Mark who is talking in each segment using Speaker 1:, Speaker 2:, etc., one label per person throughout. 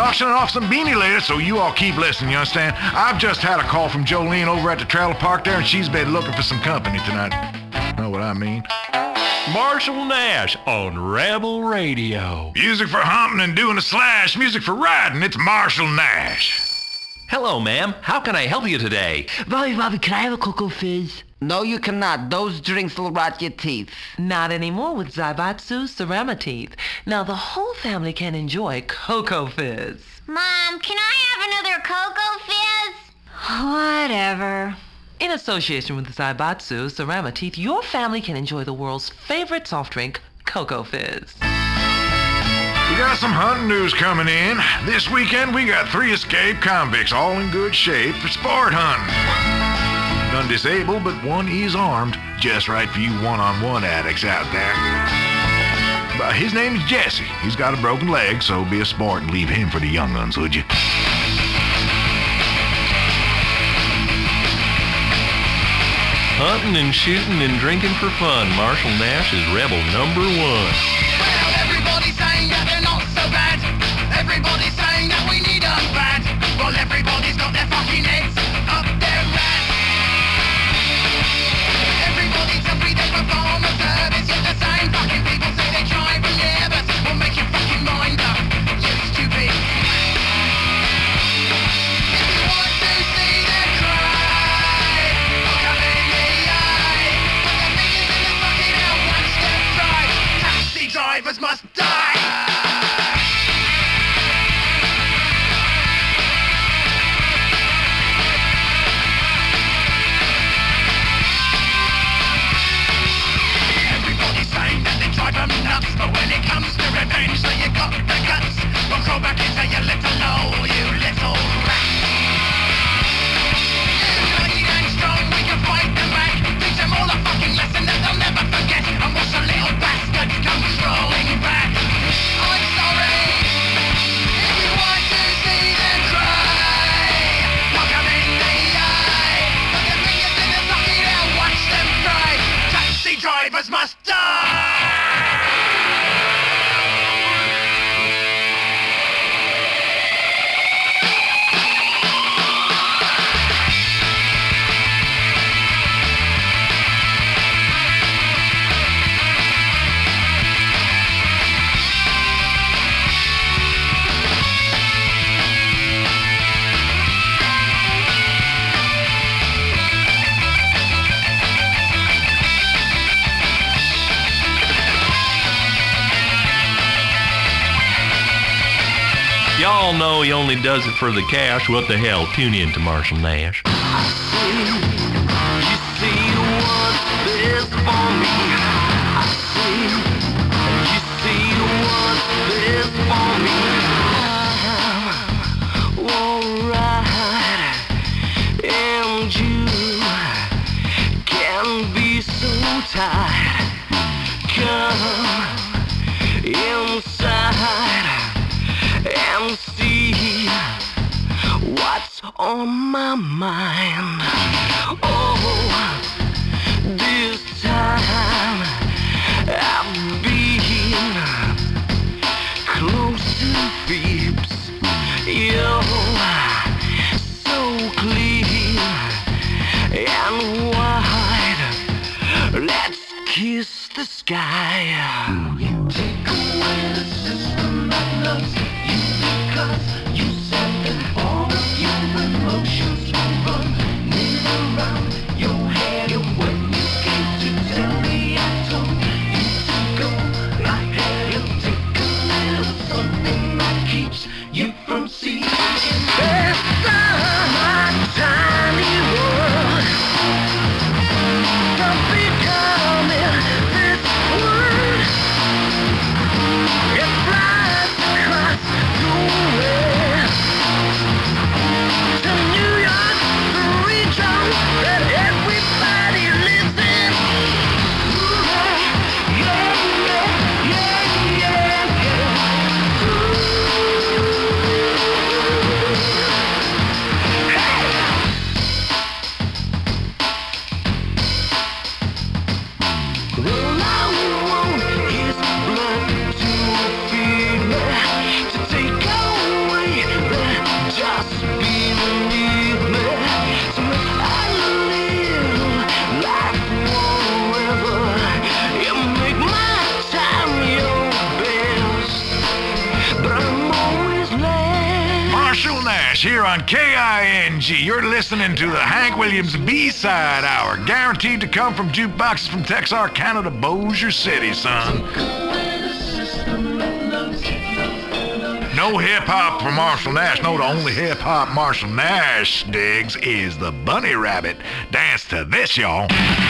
Speaker 1: auctioning off some beanie later, so you all keep listening, you understand? I've just had a call from Jolene over at the trailer park there, and she's been looking for some company tonight. Know what I mean?
Speaker 2: Marshall Nash on Rebel Radio.
Speaker 1: Music for humping and doing a slash. Music for riding. It's Marshall Nash.
Speaker 2: Hello, ma'am. How can I help you today?
Speaker 3: Bobby, can I have a Cocoa Fizz?
Speaker 4: No, you cannot. Those drinks will rot your teeth.
Speaker 3: Not anymore with Zaibatsu Ceramateeth. Now the whole family can enjoy Cocoa Fizz.
Speaker 5: Mom, can I have another Cocoa Fizz? Whatever.
Speaker 3: In association with Zaibatsu Ceramateeth, your family can enjoy the world's favorite soft drink, Cocoa Fizz.
Speaker 1: We got some hunting news coming in. This weekend we got 3 escaped convicts, all in good shape for sport hunting. None disabled, but one is armed. Just right for you one-on-one addicts out there. But his name is Jesse. He's got a broken leg, so be a sport and leave him for the young uns, would you?
Speaker 2: Hunting and shooting and drinking for fun. Marshall Nash is Rebel number 1.
Speaker 6: Well, everybody's saying that they're not so bad. Everybody's saying that we need them bad. Well, everybody's got their fucking heads up their ass. Everybody tells me they perform a service, yet the same fucking people say they try but never. Well, make your fucking mind up, you stupid. If you want to see them cry, look them in the eye. Put their fingers in the bucket and watch them drive. Taxi drivers must die. But when it comes to revenge, so you got the guts. Well, crawl back into your little hole, you little rat. United and strong, we can fight them back. Teach them all a fucking lesson that they'll never forget. And watch the little bastards come crawling back. I'm sorry, if you want to see them cry, look them in the eye. Put their fingers in the socket and watch them cry. Taxi drivers must die.
Speaker 2: Y'all know he only does it for the cash. What the hell? Tune in to Marshall Nash.
Speaker 3: You see what's best for me. I see. You see what's best for me. I'm alright, and you can be so tight. Come inside and see what's on my mind. Oh, this time I've been close to Phoebes. You're so clean and wide. Let's kiss the sky. You take away the system that loves you because you said that all of your emotions will run near around your head. And when you came to tell me I told you to go like hell, take a little something that keeps you from seeing. It's a tiny world from becoming this world. It's
Speaker 1: Nash here on KING. You're listening to the Hank Williams B-Side Hour, guaranteed to come from jukeboxes from Texarkana to Bossier City, son. No hip-hop for Marshall Nash. No, the only hip-hop Marshall Nash digs is the Bunny Rabbit. Dance to this, y'all.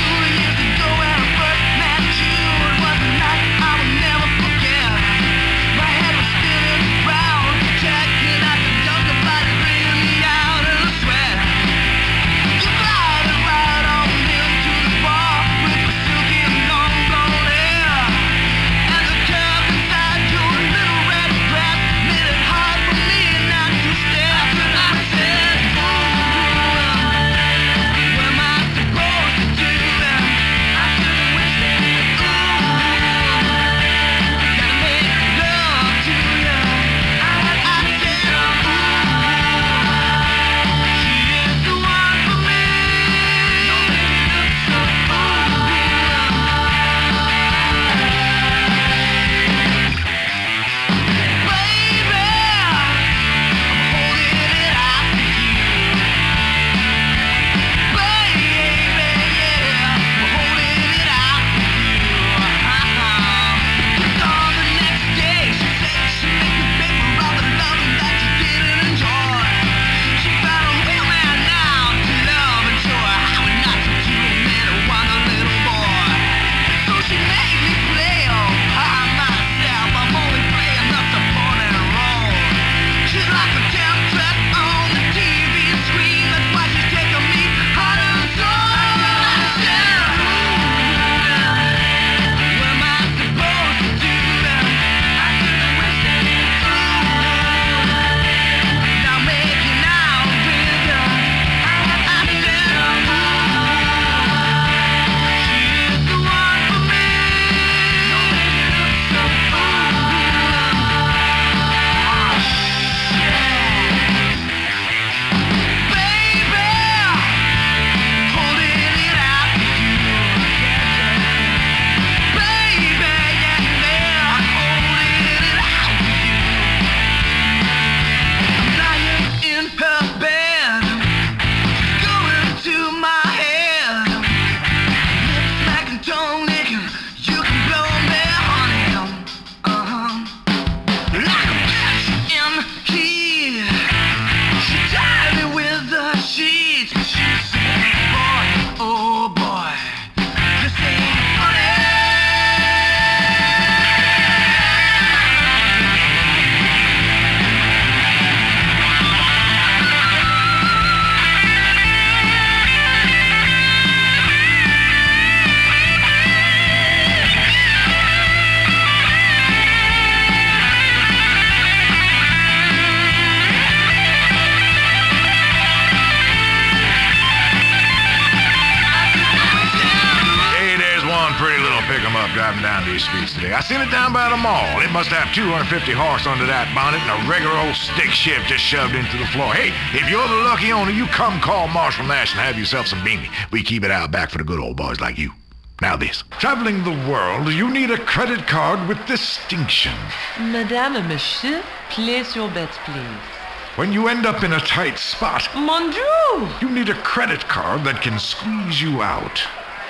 Speaker 1: Driving down these streets today. I seen it down by the mall. It must have 250 horse under that bonnet and a regular old stick shift just shoved into the floor. Hey, if you're the lucky owner, you come call Marshall Nash and have yourself some beanie. We keep it out back for the good old boys like you. Now this. Traveling the world, you need a credit card with distinction.
Speaker 7: Madame and Monsieur, place your bets, please.
Speaker 1: When you end up in a tight spot,
Speaker 7: Mon Dieu!
Speaker 1: You need a credit card that can squeeze you out.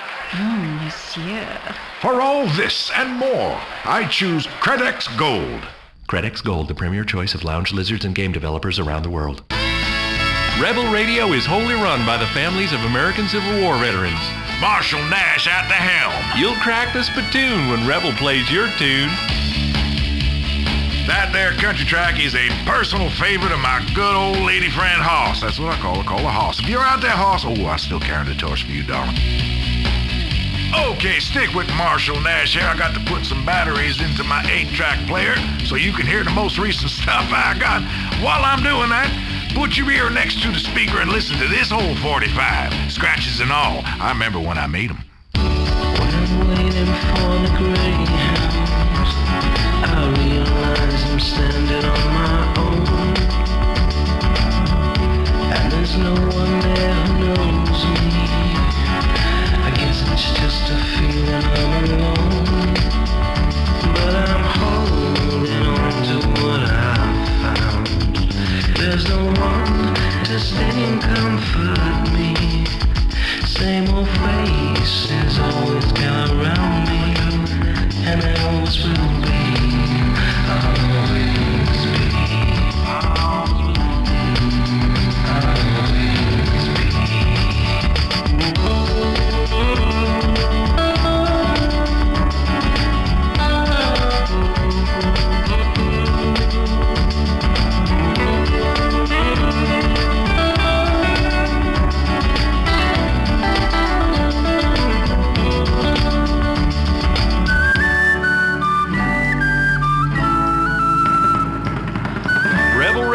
Speaker 7: Monsieur.
Speaker 1: For all this and more, I choose Credex Gold.
Speaker 2: Credex Gold, the premier choice of lounge lizards and game developers around the world. Rebel Radio is wholly run by the families of American Civil War veterans.
Speaker 1: Marshall Nash at the helm.
Speaker 2: You'll crack the spittoon when Rebel plays your tune.
Speaker 1: That there country track is a personal favorite of my good old lady friend Hoss. That's what I call her Hoss. If you're out there, Hoss, I still carry the torch for you, darling. Okay, stick with Marshall Nash here. I got to put some batteries into my 8-track player so you can hear the most recent stuff I got. While I'm doing that, put your ear next to the speaker and listen to this old 45, scratches and all. I remember when I made them.
Speaker 8: When waiting for the Greyhounds, I realize I'm standing on my own, and there's no one there who knows me. I guess it's just a feeling I'm alone, but I'm holding on to what I've found. There's no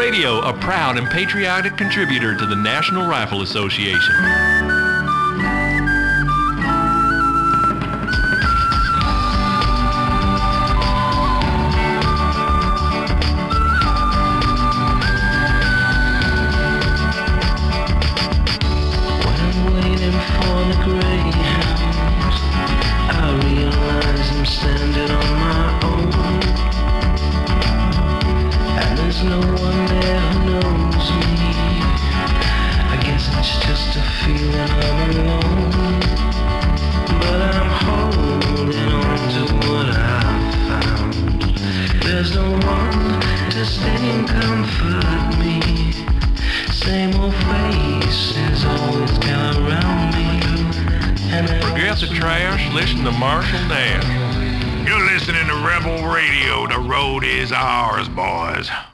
Speaker 2: Radio, a proud and patriotic contributor to the National Rifle Association.
Speaker 8: Standing on my own, and there's no one there who knows me. I guess it's just a feeling I'm alone, but I'm holding on to what I've found. There's no one to stay and comfort me. Same old faces always come around me.
Speaker 2: Forget the trash, listen to Marshall dance.
Speaker 1: You're listening to Rebel Radio. The road is ours, boys.